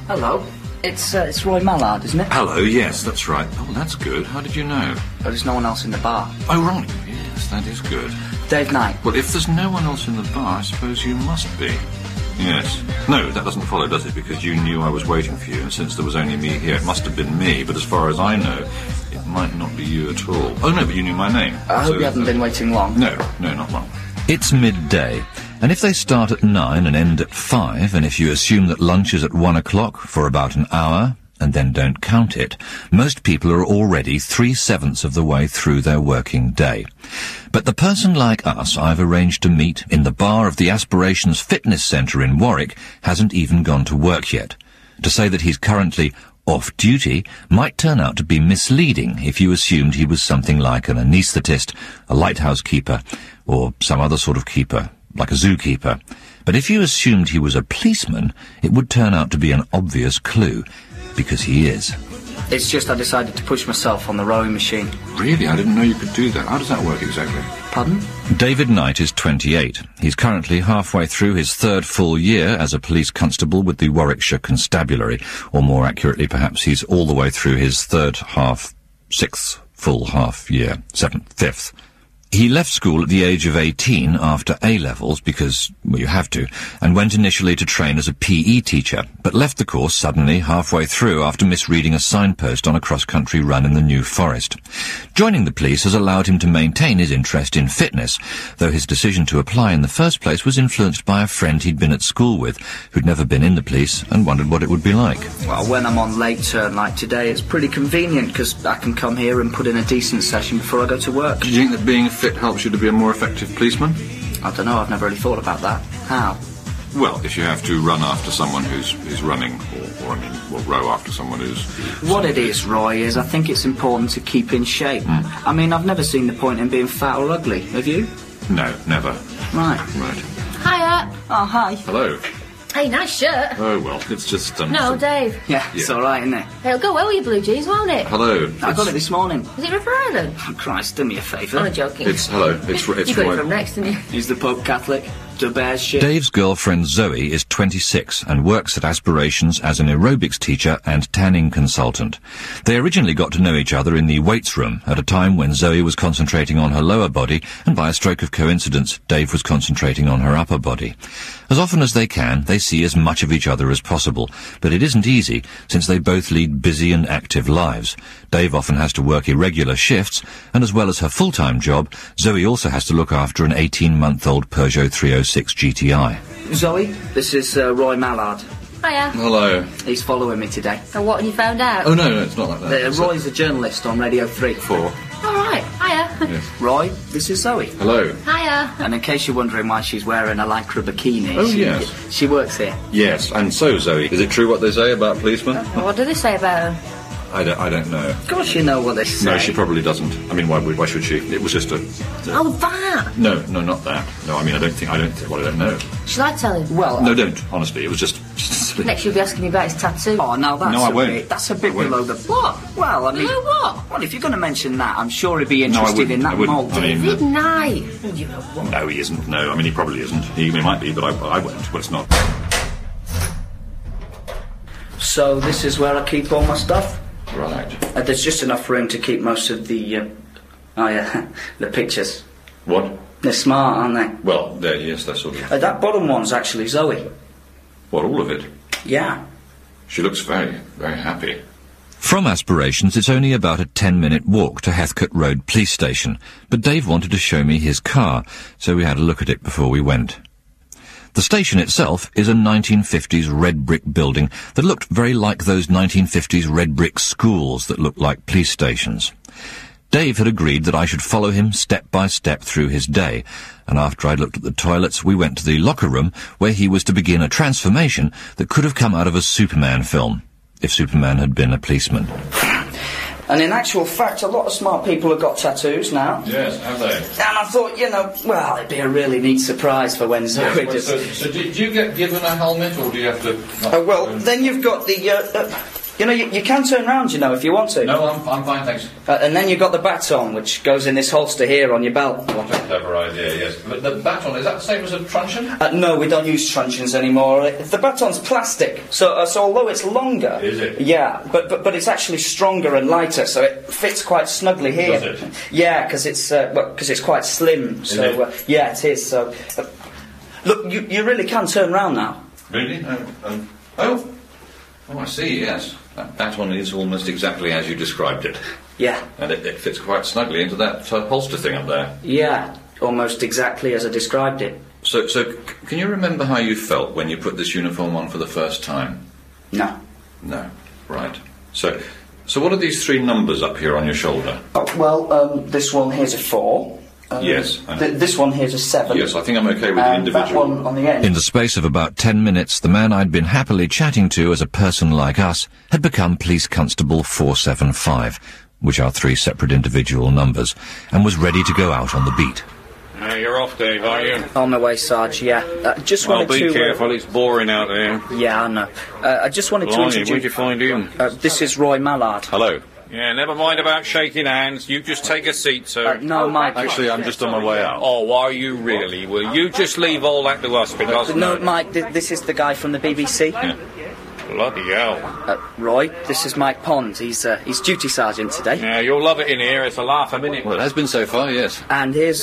Hello. It's Roy Mallard, isn't it? Hello, yes, that's right. Oh, that's good. How did you know? Oh, there's no one else in the bar. Oh, right. Yes, that is good. Dave Knight. Well, if there's no one else in the bar, I suppose you must be. Yes. No, that doesn't follow, does it? Because you knew I was waiting for you, and since there was only me here, it must have been me. But as far as I know, it might not be you at all. Oh, no, but you knew my name. I hope you haven't been waiting long. No, not long. It's midday, and if they start at 9 and end at 5, and if you assume that lunch is at 1 o'clock for about an hour, and then don't count it, most people are already 3/7 of the way through their working day. But the person like us I've arranged to meet in the bar of the Aspirations Fitness Centre in Warwick hasn't even gone to work yet. To say that he's currently off duty might turn out to be misleading if you assumed he was something like an anaesthetist, a lighthouse keeper, or some other sort of keeper, like a zookeeper. But if you assumed he was a policeman, it would turn out to be an obvious clue, because he is. It's just I decided to push myself on the rowing machine. Really? I didn't know you could do that. How does that work exactly? Pardon? David Knight is 28. He's currently halfway through his 3rd full year as a police constable with the Warwickshire Constabulary, or more accurately perhaps he's all the way through his 6th full half year, 7th, 5th. He left school at the age of 18 after A-levels because, well, you have to, and went initially to train as a PE teacher, but left the course suddenly halfway through after misreading a signpost on a cross-country run in the New Forest. Joining the police has allowed him to maintain his interest in fitness, though his decision to apply in the first place was influenced by a friend he'd been at school with, who'd never been in the police and wondered what it would be like. Well, when I'm on late turn like today, it's pretty convenient because I can come here and put in a decent session before I go to work. Do you think that being fit helps you to be a more effective policeman? I don't know, I've never really thought about that. How? Well, if you have to run after someone who's running, or row after someone who's... What it is, Roy, is I think it's important to keep in shape. I mean, I've never seen the point in being fat or ugly, have you? No, never. Right. Hiya. Oh, hi. Hello. Hey, nice shirt. Oh, well, it's just... No, Dave. Yeah, it's all right, isn't it? It'll go well with your blue jeans, won't it? Hello. I got it this morning. Is it River Island? Oh, Christ, do me a favour. I'm joking. Hello. It's you got it Roy. from next, didn't you? Is the Pope Catholic? Do bears shit? Dave's girlfriend Zoe is 26 and works at Aspirations as an aerobics teacher and tanning consultant. They originally got to know each other in the weights room at a time when Zoe was concentrating on her lower body, and by a stroke of coincidence, Dave was concentrating on her upper body. As often as they can, they see as much of each other as possible, but it isn't easy, since they both lead busy and active lives. Dave often has to work irregular shifts, and as well as her full-time job, Zoe also has to look after an 18-month-old Peugeot 306 GTI. Zoe, this is Roy Mallard. Hiya. Hello. He's following me today. So what have you found out? Oh, no, it's not like that. Roy's a journalist on Radio 3. 4. All right. Hiya. Yes. Roy, this is Zoe. Hello. Hiya. And in case you're wondering why she's wearing a lycra bikini, Oh, yes. she works here. Yes, and so, Zoe, is it true what they say about policemen? What do they say about him? I don't know. Of course you know what they say. No, she probably doesn't. I mean, why should she? It was just a... Oh, that. No, not that. No, I mean, I don't know. Shall I tell him? Well, No, don't, honestly. It was just Next you'll be asking me about his tattoo. Oh, now that's No, I a won't. bit. That's a bit I won't. below the. What? Well, I mean. Below what? Well, if you're going to mention that, I'm sure he'd be No, I interested wouldn't. in that I wouldn't. mould. I mean, David Knight. You know what? No, he isn't. No, I mean, he probably isn't. He might be, but I won't. Well, it's not. So this is where I keep all my stuff. Right. There's just enough room to keep most of the. The pictures. What? They're smart, aren't they? Well, yes, that's sort of... That bottom one's actually Zoe. What, all of it? Yeah. She looks very, very happy. From Aspirations, it's only about a 10-minute walk to Heathcote Road Police Station, but Dave wanted to show me his car, so we had a look at it before we went. The station itself is a 1950s red brick building that looked very like those 1950s red brick schools that looked like police stations. Dave had agreed that I should follow him step by step through his day, and after I'd looked at the toilets, we went to the locker room where he was to begin a transformation that could have come out of a Superman film, if Superman had been a policeman. And in actual fact, a lot of smart people have got tattoos now. Yes, have they? And I thought, well, it'd be a really neat surprise for when Zoe does... So do you get given a helmet, or do you have to... Well, then you've got the You know, you can turn round, you know, if you want to. No, I'm fine, thanks. And then you've got the baton, which goes in this holster here on your belt. What a clever idea, yes. But the baton, is that the same as a truncheon? No, we don't use truncheons anymore. The baton's plastic, so although it's longer... Is it? Yeah, but it's actually stronger and lighter, so it fits quite snugly here. Does it? Yeah, because it's quite slim. Is So it? yeah, it is. So look, you really can turn round now. Really? Oh, I see, yes. That baton is almost exactly as you described it. Yeah. And it fits quite snugly into that holster thing up there. Yeah, almost exactly as I described it. So can you remember how you felt when you put this uniform on for the first time? No. No. Right. So what are these 3 numbers up here on your shoulder? Oh, well, this one here's a 4. Yes. This one here's a 7. Yes, I think I'm okay with the individual. That one on the end. In the space of about 10 minutes, the man I'd been happily chatting to as a person like us had become Police Constable 475, which are 3 separate individual numbers, and was ready to go out on the beat. You're off, Dave, are you? On my way, Sarge, yeah. Just Well, wanted to... be careful, it's boring out there. Yeah, I know. I just wanted to Blimey, introduce... where'd you find him? This is Roy Mallard. Hello. Yeah, never mind about shaking hands. You just take a seat, sir. No, Mike. Actually, I'm just on my way out. Oh, are you really? Will you just leave all that to us? Because No, Mike, this is the guy from the BBC. Bloody hell. Roy, this is Mike Pond. He's duty sergeant today. Yeah, you'll love it in here. It's a laugh a minute. Well, it has been so far, yes. And here's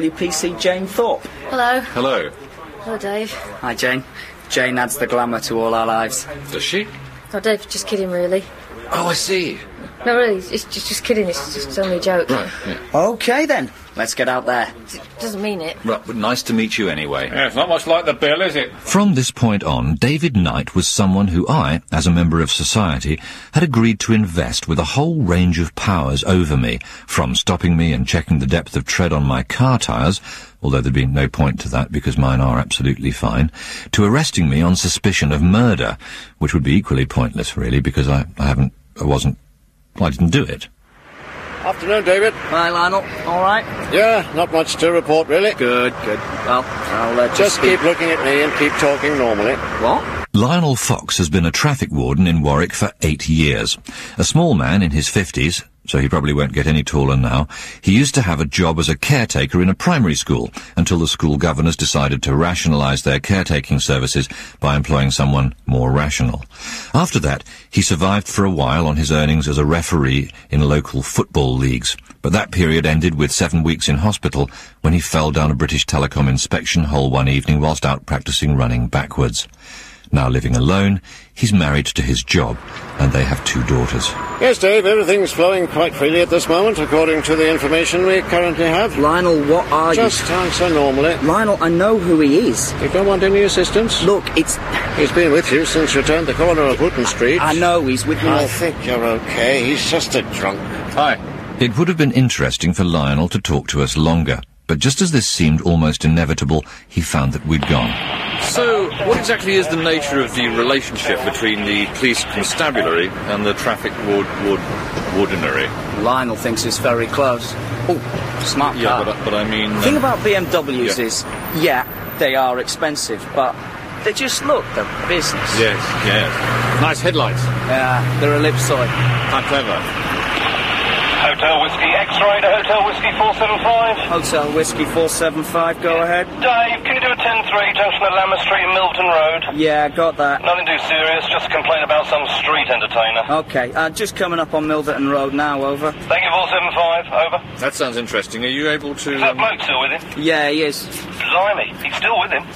WPC Jane Thorpe. Hello. Hello. Hello, Dave. Hi, Jane. Jane adds the glamour to all our lives. Does she? No, Dave, just kidding, really. Oh, I see. No, really, it's just kidding. It's just only a joke. Right, yeah. Okay, then. Let's get out there. Doesn't mean it. Right, but nice to meet you anyway. Yeah, it's not much like the bill, is it? From this point on, David Knight was someone who I, as a member of society, had agreed to invest with a whole range of powers over me, from stopping me and checking the depth of tread on my car tyres, although there'd be no point to that because mine are absolutely fine, to arresting me on suspicion of murder, which would be equally pointless, really, because I didn't do it. Afternoon, David. Hi, Lionel. All right? Yeah, not much to report, really. Good. Well, I'll Just keep looking at me and keep talking normally. What? Lionel Fox has been a traffic warden in Warwick for 8 years. A small man in his 50s, so he probably won't get any taller now, he used to have a job as a caretaker in a primary school until the school governors decided to rationalise their caretaking services by employing someone more rational. After that, he survived for a while on his earnings as a referee in local football leagues, but that period ended with 7 weeks in hospital when he fell down a British Telecom inspection hole one evening whilst out practising running backwards. Now living alone, he's married to his job, and they have 2 daughters. Yes, Dave, everything's flowing quite freely at this moment, according to the information we currently have. Lionel, what are you... Just answer normally. Lionel, I know who he is. You don't want any assistance? Look, it's... He's been with you since you turned the corner of Wooten Street. I know, he's with me. I think you're okay. He's just a drunk. Hi. It would have been interesting for Lionel to talk to us longer, but just as this seemed almost inevitable, he found that we'd gone. So, what exactly is the nature of the relationship between the police constabulary and the traffic wardenry? Lionel thinks it's very close. Oh, smart car. Yeah, but I mean... The thing about BMWs yeah. is, they are expensive, but they just look the business. Yes. Nice headlights. Yeah, they're ellipsoid. How clever. Hotel Whiskey X-Ray to Hotel Whiskey 475. Hotel Whiskey 475, go ahead. Dave, can you do a 10-3 junction at Lammer Street and Milton Road? Yeah, got that. Nothing too serious, just a complaint about some street entertainer. Okay, just coming up on Milverton Road now, over. Thank you, 475, over. That sounds interesting. Are you able to... Is that bloke still with him? Yeah, he is. Blimey, he's still with him.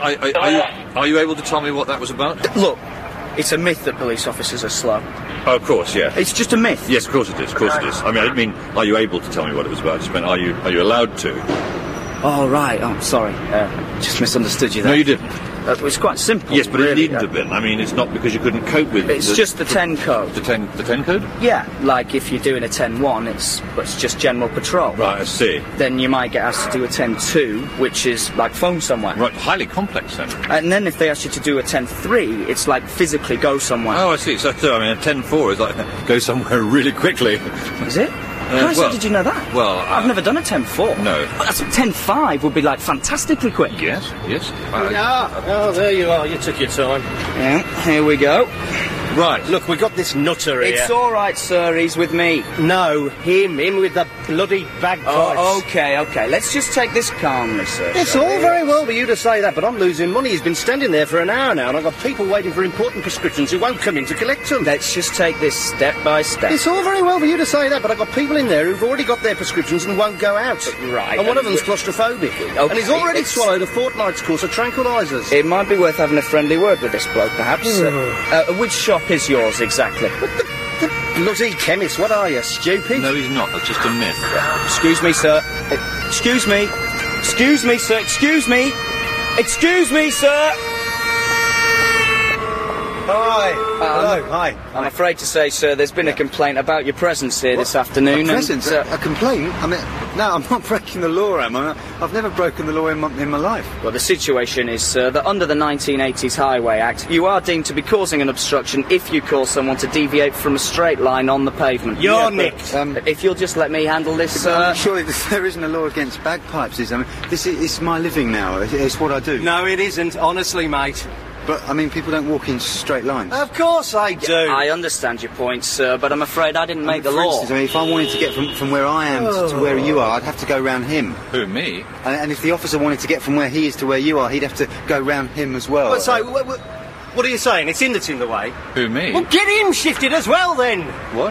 Are you able to tell me what that was about? Look, it's a myth that police officers are slow. Oh, of course, yeah. It's just a myth. Yes, of course it is, I mean, I didn't mean, are you able to tell me what it was about? I just meant, are you allowed to? Oh, right. Oh, sorry. Just misunderstood you there. No, you didn't. It was quite simple. Yes, but really, it needn't have been. I mean, it's not because you couldn't cope with it. It's just the 10 code. The 10 code? Yeah, like if you're doing a 10-1, it's just general patrol. Right, I see. Then you might get asked to do a 10-2, which is like phone somewhere. Right, highly complex then. And then if they ask you to do a 10-3, it's like physically go somewhere. Oh, I see. So I mean, a 10-4 is like go somewhere really quickly. Is it? How did you know that? Well, I've never done a 10-4. No. That's 10-5 would be like fantastically quick. Yes. Oh, there you are. You took your time. Yeah, here we go. Right, look, we got this nutter here. It's all right, sir. He's with me. No, him with the bloody bagpipes. Oh, okay. Let's just take this calmly, sir. It's all very well for you to say that, but I'm losing money. He's been standing there for an hour now, and I've got people waiting for important prescriptions who won't come in to collect them. Let's just take this step by step. It's all very well for you to say that, but I've got people in there who've already got their prescriptions and won't go out. Right. And one of them's claustrophobic. Okay, And he's already swallowed a fortnight's course of tranquilizers. It might be worth having a friendly word with this bloke, perhaps. Which shop is yours, exactly? The bloody chemist, what are you, stupid? No, he's not. That's just a myth. Excuse me, sir. Excuse me. Excuse me, sir. Excuse me. Excuse me, sir. Hi. Hello. Hi. I'm afraid to say, sir, there's been a complaint about your presence here this afternoon. A presence? And, A complaint? I mean, no, I'm not breaking the law, am I? I've never broken the law in my life. Well, the situation is, sir, that under the 1980s Highway Act, you are deemed to be causing an obstruction if you cause someone to deviate from a straight line on the pavement. You're nicked. If you'll just let me handle this, sir. Surely there isn't a law against bagpipes, is there? I mean, it's my living now. It's what I do. No, it isn't, honestly, mate. But, I mean, people don't walk in straight lines. Of course I do. I understand your point, sir, but I'm afraid I didn't make the For law. instance, I mean, if I wanted to get from where I am to where you are, I'd have to go round him. Who, me? And if the officer wanted to get from where he is to where you are, he'd have to go round him as well. Well, so, what are you saying? It's him that's in the way? Who, me? Well, get him shifted as well, then. What?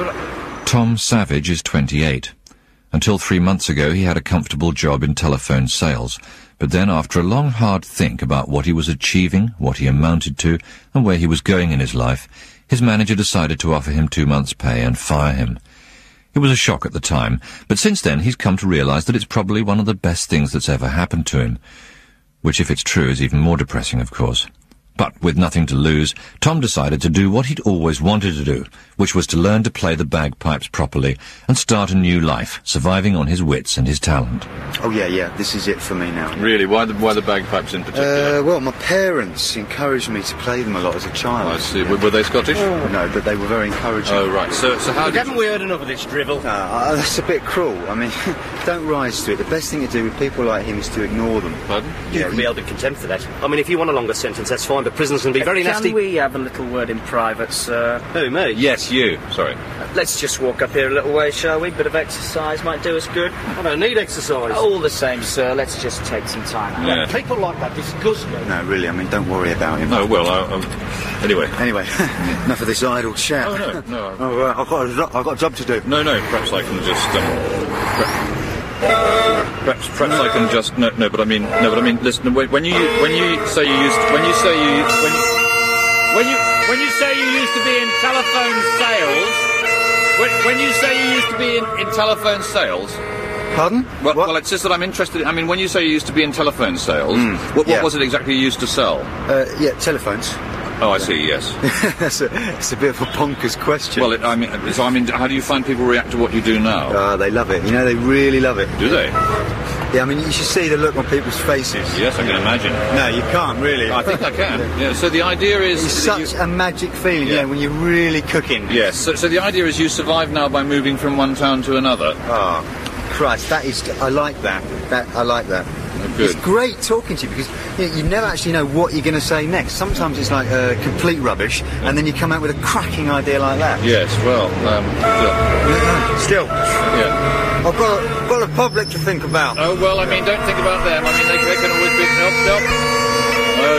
Tom Savage is 28. Until 3 months ago, he had a comfortable job in telephone sales. But then, after a long, hard think about what he was achieving, what he amounted to, and where he was going in his life, his manager decided to offer him 2 months' pay and fire him. It was a shock at the time, but since then he's come to realise that it's probably one of the best things that's ever happened to him. Which, if it's true, is even more depressing, of course. But with nothing to lose, Tom decided to do what he'd always wanted to do, which was to learn to play the bagpipes properly and start a new life, surviving on his wits and his talent. Oh, yeah, this is it for me now. Really? Why the bagpipes in particular? Well, my parents encouraged me to play them a lot as a child. I see. Were they Scottish? No, but they were very encouraging. Oh, right. So how did Haven't we heard enough of this drivel? That's a bit cruel. I mean, don't rise to it. The best thing to do with people like him is to ignore them. Pardon? You can be held in contempt for that. I mean, if you want a longer sentence, that's fine, but prisoners can be very nasty. Can we have a little word in private, sir? Who, me? Yes, you. Sorry. Let's just walk up here a little way, shall we? Bit of exercise might do us good. I don't need exercise. All the same, sir, let's just take some time out. Yeah. People like that disgust me. No, really, I mean, don't worry about him. No, well, anyway. Anyway, enough of this idle chat. Oh, no. I've got a job to do. No, perhaps I can just, perhaps I can just, no, but I mean, listen, when you say you used to be in telephone sales, when you say you used to be in telephone sales, Pardon? Well, it's just that I'm interested. I mean, when you say you used to be in telephone sales, what was it exactly you used to sell? Telephones. Oh, I see. Yes. It's a bit of a bonkers question. Well, I mean, how do you find people react to what you do now? They love it. You know, they really love it. Do they? Yeah, I mean, you should see the look on people's faces. Yes, I can imagine. No, you can't really. I think I can. Yeah. So the idea is it's such a magic feeling, when you're really cooking. Yes. So the idea is you survive now by moving from one town to another. Oh, Christ, I like that. I like that. Good. It's great talking to you because you never actually know what you're going to say next. Sometimes it's like complete rubbish, and then you come out with a cracking idea like that. Yes, well, still. Yeah. I've got a public to think about. Oh, well, I mean, don't think about them. I mean, they can always be... Oh,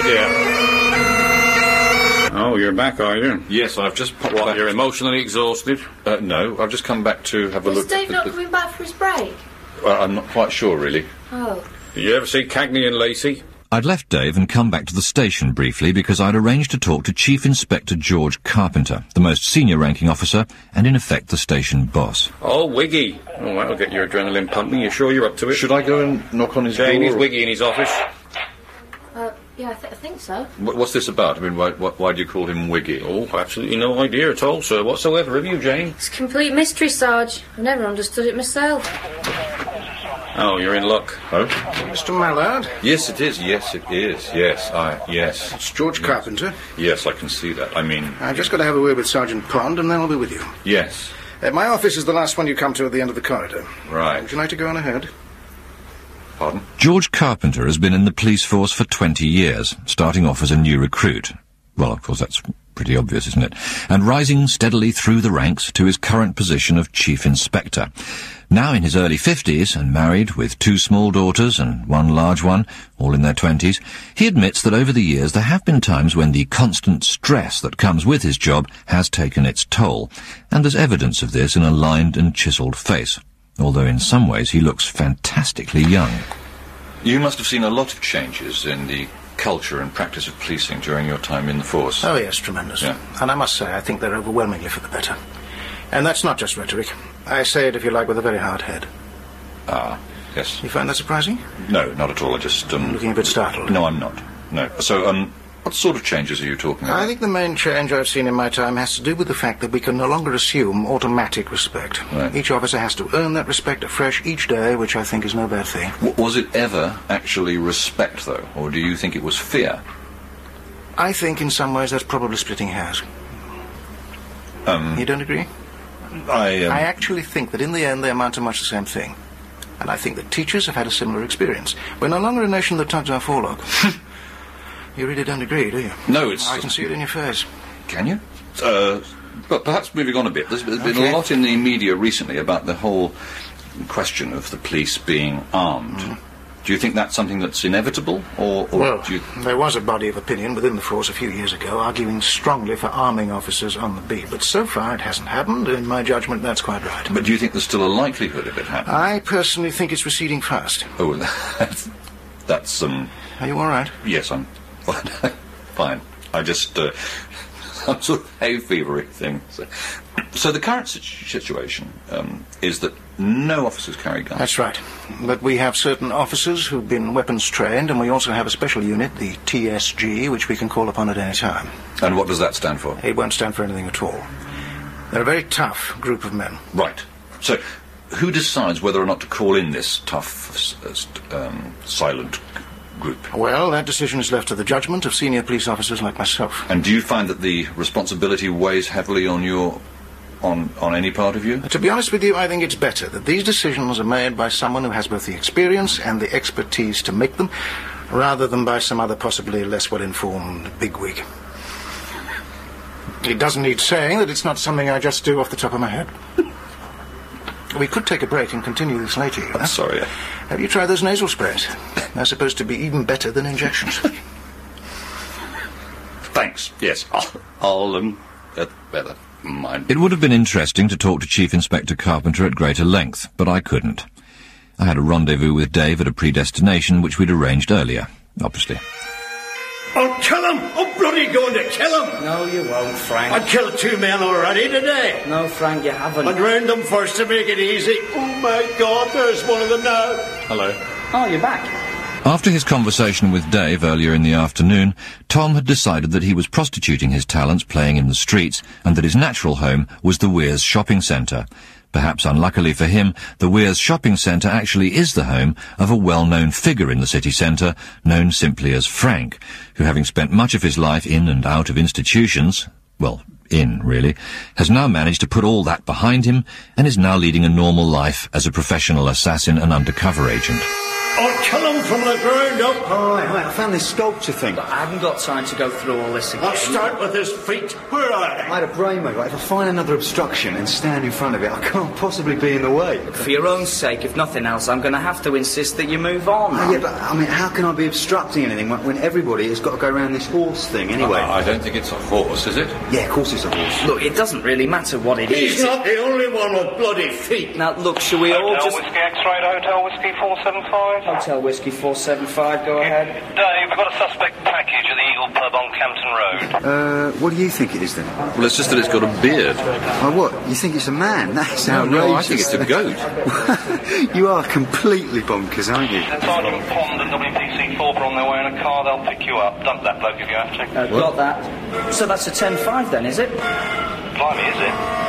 dear. Oh, you're back, are you? Yes, I've just popped back. You're emotionally exhausted? No, I've just come back to have a look. Is Dave not coming back for his break? Well, I'm not quite sure, really. Oh. Did you ever see Cagney and Lacey? I'd left Dave and come back to the station briefly because I'd arranged to talk to Chief Inspector George Carpenter, the most senior-ranking officer and, in effect, the station boss. Oh, Wiggy. Oh, that'll get your adrenaline pumping. You sure you're up to it? Should I go and knock on his door? Jane, is Wiggy in his office? Yeah, I think so. What's this about? I mean, why do you call him Wiggy? Oh, absolutely no idea at all, sir, whatsoever. Have you, Jane? It's a complete mystery, Sarge. I never understood it myself. Oh, you're in luck. Oh? Mr. Mallard? Yes, it is. Yes, it is. Yes, yes. It's George Carpenter. Yes, I can see that. I mean... I've just got to have a word with Sergeant Pond, and then I'll be with you. Yes. My office is the last one you come to at the end of the corridor. Right. Would you like to go on ahead? Pardon? George Carpenter has been in the police force for 20 years, starting off as a new recruit. Well, of course, that's Pretty obvious, isn't it? And rising steadily through the ranks to his current position of Chief Inspector. Now in his early 50s and married with 2 small daughters and 1 large one, all in their 20s, he admits that over the years there have been times when the constant stress that comes with his job has taken its toll, and there's evidence of this in a lined and chiselled face, although in some ways he looks fantastically young. You must have seen a lot of changes in the culture and practice of policing during your time in the force. Oh, yes, tremendous. Yeah. And I must say, I think they're overwhelmingly for the better. And that's not just rhetoric. I say it, if you like, with a very hard head. Ah, yes. You find that surprising? No, not at all. I just, Looking a bit startled. No, I'm not. No. So, what sort of changes are you talking about? I think the main change I've seen in my time has to do with the fact that we can no longer assume automatic respect. Right. Each officer has to earn that respect afresh each day, which I think is no bad thing. Was it ever actually respect, though? Or do you think it was fear? I think in some ways that's probably splitting hairs. You don't agree? I actually think that in the end they amount to much the same thing. And I think that teachers have had a similar experience. We're no longer a nation that tugs our forelock. You really don't agree, do you? No, it's... I can see it in your face. Can you? But perhaps moving on a bit, there's been a lot in the media recently about the whole question of the police being armed. Do you think that's something that's inevitable, or well, do you... there was a body of opinion within the force a few years ago arguing strongly for arming officers on the beat, but so far it hasn't happened. In my judgment, that's quite right. But do you think there's still a likelihood of it happening? I personally think it's receding fast. Oh, that's Are you all right? Yes, I'm fine. I just some sort of hay fevery thing. So the current situation is that no officers carry guns. That's right. But we have certain officers who've been weapons trained, and we also have a special unit, the TSG, which we can call upon at any time. And what does that stand for? It won't stand for anything at all. They're a very tough group of men. Right. So who decides whether or not to call in this tough, silent group? Well, that decision is left to the judgment of senior police officers like myself. And do you find that the responsibility weighs heavily on your... on any part of you? To be honest with you, I think it's better that these decisions are made by someone who has both the experience and the expertise to make them, rather than by some other possibly less well-informed bigwig. It doesn't need saying that it's not something I just do off the top of my head. We could take a break and continue this later, you know? I'm sorry. Have you tried those nasal sprays? They're supposed to be even better than injections. Thanks. Yes, I'll better. Mind. It would have been interesting to talk to Chief Inspector Carpenter at greater length, but I couldn't. I had a rendezvous with Dave at a predestination which we'd arranged earlier, obviously. I'll kill him! I'm bloody going to kill him! No, you won't, Frank. I killed 2 men already today. No, Frank, you haven't. I'd round them first to make it easy. Oh, my God, there's one of them now. Hello. Oh, you're back. After his conversation with Dave earlier in the afternoon, Tom had decided that he was prostituting his talents playing in the streets, and that his natural home was the Weirs shopping centre. Perhaps unluckily for him, the Weirs shopping centre actually is the home of a well-known figure in the city centre, known simply as Frank, who, having spent much of his life in and out of institutions, well, really, has now managed to put all that behind him and is now leading a normal life as a professional assassin and undercover agent. I'll kill him from the ground up. Oh, right, I found this sculpture thing. But I haven't got time to go through all this again. I'll start with his feet. Where are they? I had a brainwave. Right? If I find another obstruction and stand in front of it, I can't possibly be in the way. For your own sake, if nothing else, I'm going to have to insist that you move on. Oh, yeah, but, I mean, how can I be obstructing anything when everybody has got to go around this horse thing anyway? I don't think it's a horse, is it? Yeah, of course it's a horse. Look, it doesn't really matter what it is. He's not the only one with bloody feet. Now, look, shall we all just... Whiskey X-ray to Hotel Whiskey 475. Hotel Whiskey 475, go ahead. Dave, we've got a suspect package at the Eagle Pub on Campton Road. What do you think it is then? Well, it's just that it's got a beard. Oh, what? You think it's a man? That's outrageous. No, I think it's a goat. You are completely bonkers, aren't you? Sergeant Pond and WPC 4 are on their way in a car. They'll pick you up. Dump that bloke if you have to. Got that. So that's a 10-5 then, is it? Blimey, is it?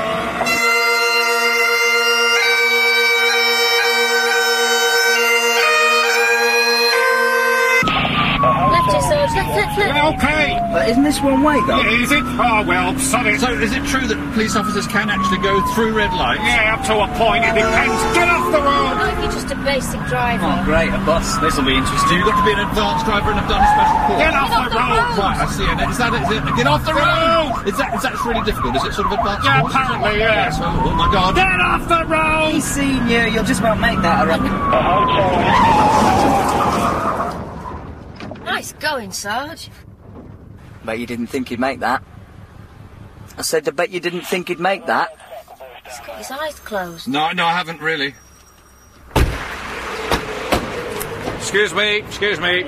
Left it, Sarge, flip. Okay. But isn't this one way, though? Is it? Oh, well, sorry. So, is it true that police officers can actually go through red lights? Yeah, up to a point. It depends. Get off the road! Not if you're just a basic driver. Oh, great, a bus. This'll be interesting. You've got to be an advanced driver and have done a special course. Get off the road! Right, I see. And is it? Get off the road! Is that really difficult? Is it sort of advanced? Yeah, course? apparently, yes. Oh my God! Get off the road! He's seen you. You'll just about make that, I reckon. Nice going, Sarge. Bet you didn't think he'd make that. I said, I bet you didn't think he'd make that. He's got his eyes closed. No, I haven't really. Excuse me. Excuse me.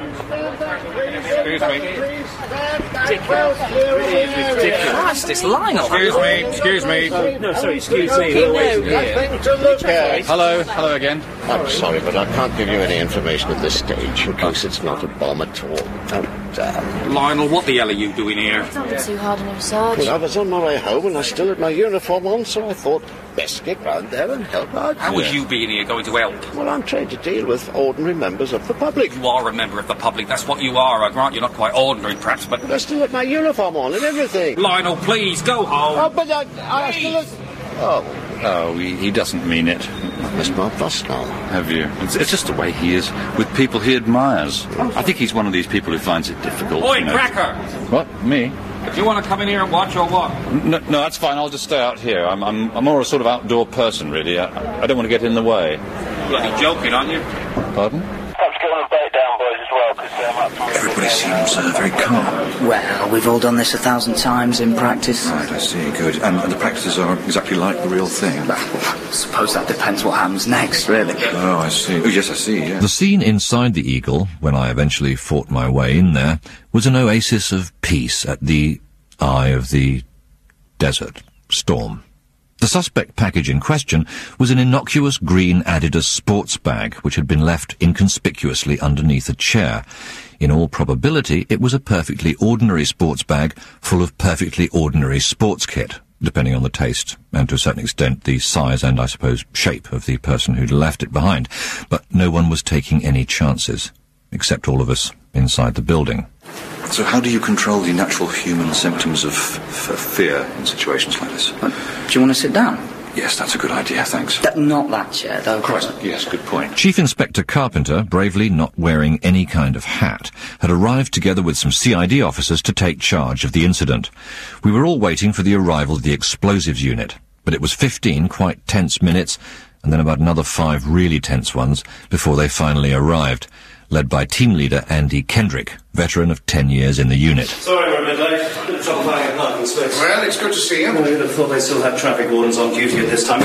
Christ, this line-up. Excuse me. No, sorry, excuse me. Nothing to look at. Hello again. I'm sorry, but I can't give you any information at this stage in case it's not a bomb at all. Oh, damn. Lionel, what the hell are you doing here? Don't be too hard on him, Sarge. Well, I was on my way home and I still had my uniform on, so I thought, best get round there and help out. How was you being here going to help? Well, I'm trying to deal with ordinary members of the public. You are a member of the public. That's what you are. I grant you're not quite ordinary, perhaps, but... I still had my uniform on and everything. Lionel, please, go home. Oh, but I still had... Oh. Oh, he doesn't mean it. I missed my bus now. Have you? It's just the way he is with people he admires. I think he's one of these people who finds it difficult. Oi, Cracker! What? Me? Do you want to come in here and watch or what? No, that's fine. I'll just stay out here. I'm more a sort of outdoor person, really. I don't want to get in the way. Bloody joking, aren't you? Pardon? Perhaps get on the boat down, boys, as well, because Everybody seems very calm. Well, we've all done this 1,000 times in practice. Right, I see. Good. And the practices are exactly like the real thing. I suppose that depends what happens next, really. Oh, I see. Oh, yes, I see, yeah. The scene inside the Eagle, when I eventually fought my way in there, was an oasis of peace at the eye of the desert storm. The suspect package in question was an innocuous green Adidas sports bag which had been left inconspicuously underneath a chair. In all probability, it was a perfectly ordinary sports bag full of perfectly ordinary sports kit, depending on the taste and to a certain extent the size and, I suppose, shape of the person who'd left it behind. But no one was taking any chances, except all of us inside the building. So how do you control the natural human symptoms of fear in situations like this? Do you want to sit down? Yes, that's a good idea, thanks. Not that chair, though. Christ, yes, good point. Chief Inspector Carpenter, bravely not wearing any kind of hat, had arrived together with some CID officers to take charge of the incident. We were all waiting for the arrival of the explosives unit, but it was 15 quite tense minutes, and then about another 5 really tense ones before they finally arrived, led by team leader Andy Kendrick, veteran of 10 years in the unit. Sorry we're a bit late. Bit of trouble finding a parking space. Well, it's good to see you. Well, you'd have thought they still had traffic wardens on duty at this time.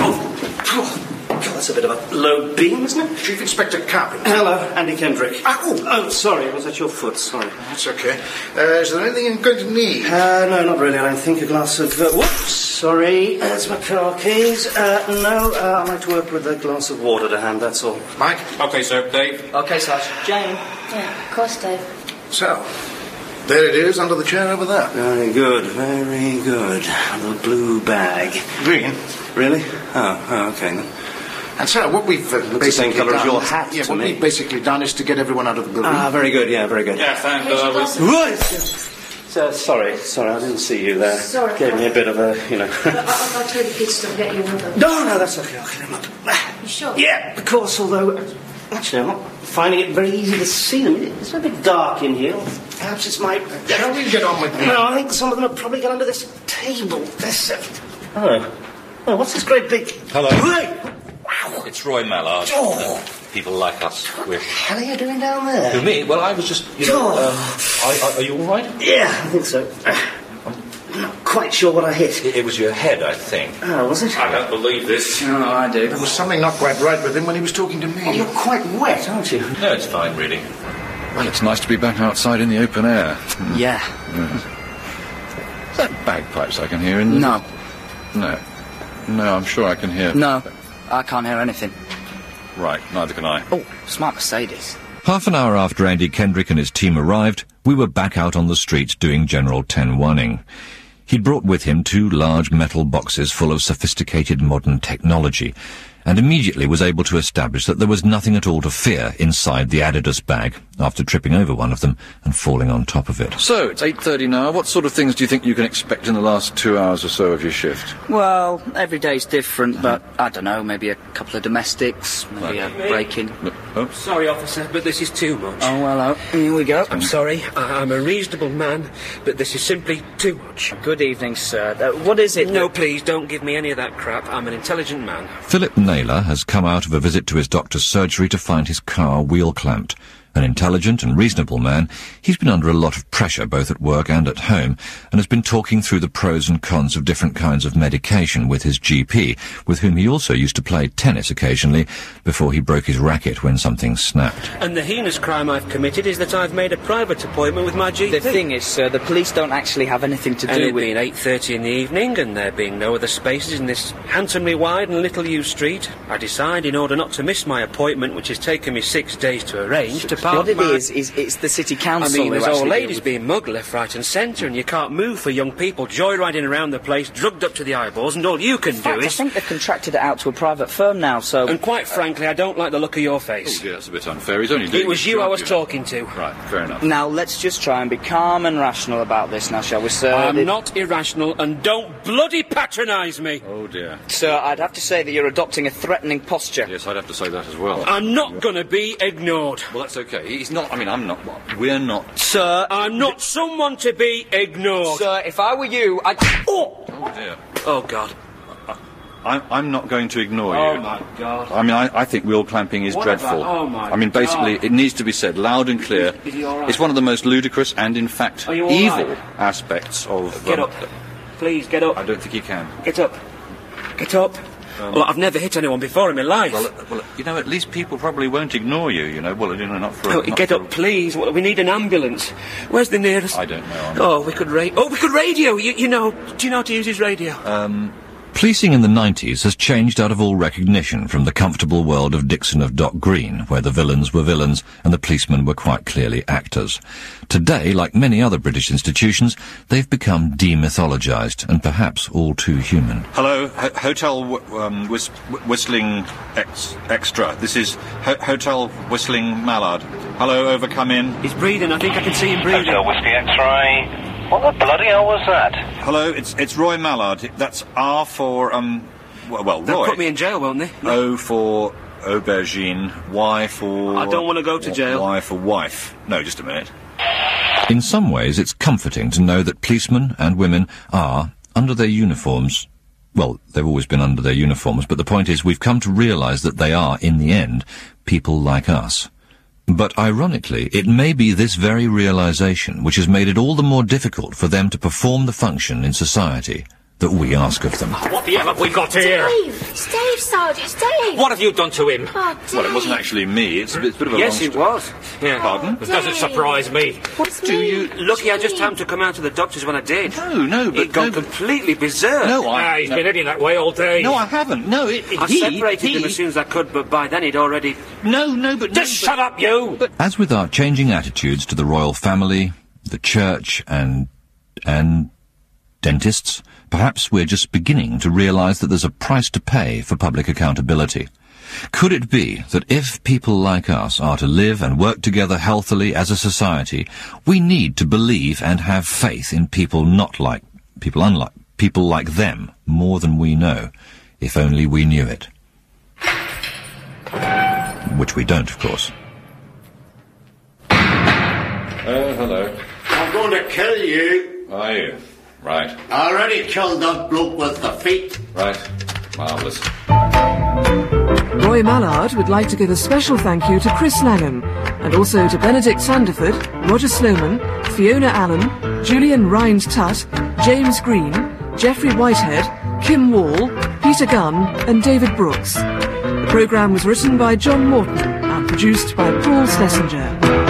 Oh, God, that's a bit of a low beam, isn't it? Chief Inspector Carpenter. Hello, Andy Kendrick. Oh. Oh, sorry, was that your foot? Sorry. That's okay. Is there anything you're going to need? No, not really. I don't think a glass of... whoops, sorry. There's my car keys. No, I'd like to work with a glass of water to hand, that's all. Mike? Okay, sir. Dave? Okay, Sarge. Jane? Yeah, of course, Dave. So, there it is, under the chair over there. Very good, very good. The blue bag. Green? Really? Oh, okay then. And so, what we've basically the same colour done... as your hat Yeah, to what me. we've basically done is to get everyone out of the building. Ah, very good, yeah, very good. Yes, and Right! Sorry, I didn't see you there. Sorry. Gave me a bit of a, I'll tell the kids to get you another. No, that's okay, I'm not... You sure? Yeah, of course, although... Actually, I'm not finding it very easy to see them. It's a bit dark in here. Perhaps it's my... Yeah, we'll get on with it. No, I think some of them are probably got under this table. This... Oh, what's this great big... Hello. Hey! Wow. It's Roy Mallard. Oh. People like us. What the hell are you doing down there? Who, me? Well, I was just, are you all right? Yeah, I think so. I'm not quite sure what I hit. It was your head, I think. Oh, was it? I don't believe this. Oh, I do. There was something not quite right with him when he was talking to me. Oh, you're quite wet, aren't you? No, it's fine, really. Well, it's nice to be back outside in the open air. Yeah. Is that bagpipes I can hear in the... No. No, I'm sure I can hear... No, I can't hear anything. Right, neither can I. Oh, smart Mercedes. Half an hour after Andy Kendrick and his team arrived, we were back out on the street doing General 10-1ing. He'd brought with him 2 large metal boxes full of sophisticated modern technology, and immediately was able to establish that there was nothing at all to fear inside the Adidas bag after tripping over one of them and falling on top of it. So, it's 8:30 now. What sort of things do you think you can expect in the last 2 hours or so of your shift? Well, every day's different, but I don't know, maybe a couple of domestics, maybe a break-in. Oh. Sorry, officer, but this is too much. Oh, well, here we go. I'm sorry, I'm a reasonable man, but this is simply too much. Good evening, sir. What is it? No, please, don't give me any of that crap. I'm an intelligent man. Philip Naylor has come out of a visit to his doctor's surgery to find his car wheel-clamped. An intelligent and reasonable man, he's been under a lot of pressure both at work and at home, and has been talking through the pros and cons of different kinds of medication with his GP, with whom he also used to play tennis occasionally before he broke his racket when something snapped. And the heinous crime I've committed is that I've made a private appointment with my GP. The thing is, sir, the police don't actually have anything to do with... And it being 8:30 in the evening, and there being no other spaces in this handsomely wide and little-used street, I decide, in order not to miss my appointment, which has taken me 6 days to arrange, to park What it is it's the city council. I mean, there's who old actually ladies being mugged left, right and centre, and you can't move for young people joyriding around the place, drugged up to the eyeballs, and all you can do is... I think they've contracted it out to a private firm now, so... And quite frankly, I don't like the look of your face. Oh, yeah, that's a bit unfair. He's only doing It was you I was talking to. Right, fair enough. Now, let's just try and be calm and rational about this now, shall we, sir? I'm not irrational, and don't bloody patronise me! Oh, dear. Sir, I'd have to say that you're adopting a threatening posture. Yes, I'd have to say that as well. I'm not going to be ignored. Well, that's okay. He's not... I mean, I'm not... We're not... Sir... I'm not someone to be ignored. Sir, if I were you, I'd... Oh, dear. Oh, God. I'm not going to ignore you. Oh, my God. I mean, I think wheel clamping is dreadful. Oh, my I mean, basically, God. it needs to be said loud and clear. Is he all right? It's one of the most ludicrous and, in fact, Are you all evil right? aspects of... Get up. Please, get up. I don't think he can. Get up. Get up. Well, I've never hit anyone before in my life. Well, you know, at least people probably won't ignore you, you know. Well, you know, not for... Oh, get up, please. We need an ambulance. Where's the nearest? I don't know. Oh, we could radio. You know... Do you know how to use his radio? Policing in the 90s has changed out of all recognition from the comfortable world of Dixon of Dock Green, where the villains were villains and the policemen were quite clearly actors. Today, like many other British institutions, they've become demythologized and perhaps all too human. Hello, Hotel Whistling Extra. This is Hotel Whistling Mallard. Hello, over, come in. He's breathing. I think I can see him breathing. Hotel Whiskey X-ray. What the bloody hell was that? Hello, it's Roy Mallard. That's R for, well, They'll Roy. put me in jail, won't they? O for aubergine, Y for... I don't want to go to jail. Y for wife. No, just a minute. In some ways, it's comforting to know that policemen and women are, under their uniforms... Well, they've always been under their uniforms, but the point is we've come to realise that they are, in the end, people like us. But ironically, it may be this very realization which has made it all the more difficult for them to perform the function in society that we ask of them. What the hell have we got here? It's Dave, Sergeant, it's Dave. What have you done to him? Oh, Dave. Well, it wasn't actually me. It's a bit of a Yes, long it was. Yeah. Pardon? It doesn't surprise me. What's Do you... Lucky I just happened to come out to the doctors when I did. No, but... He'd gone completely berserk. No, He's been heading that way all day. No, I haven't. No, I separated him as soon as I could, but by then he'd already... No, but... Just shut up, you! As with our changing attitudes to the royal family, the church, and dentists, perhaps we're just beginning to realise that there's a price to pay for public accountability. Could it be that if people like us are to live and work together healthily as a society, we need to believe and have faith in people like them more than we know, if only we knew it. Which we don't, of course. Oh, hello. I'm going to kill you. Are you? Right. I already killed that bloke with the feet. Right. Marvellous. Roy Mallard would like to give a special thank you to Chris Langham, and also to Benedict Sandiford, Roger Sloman, Fiona Allen, Julian Rind-Tutt, James Green, Geoffrey Whitehead, Kim Wall, Peter Gunn and David Brooks. The programme was written by John Morton and produced by Paul Schlesinger.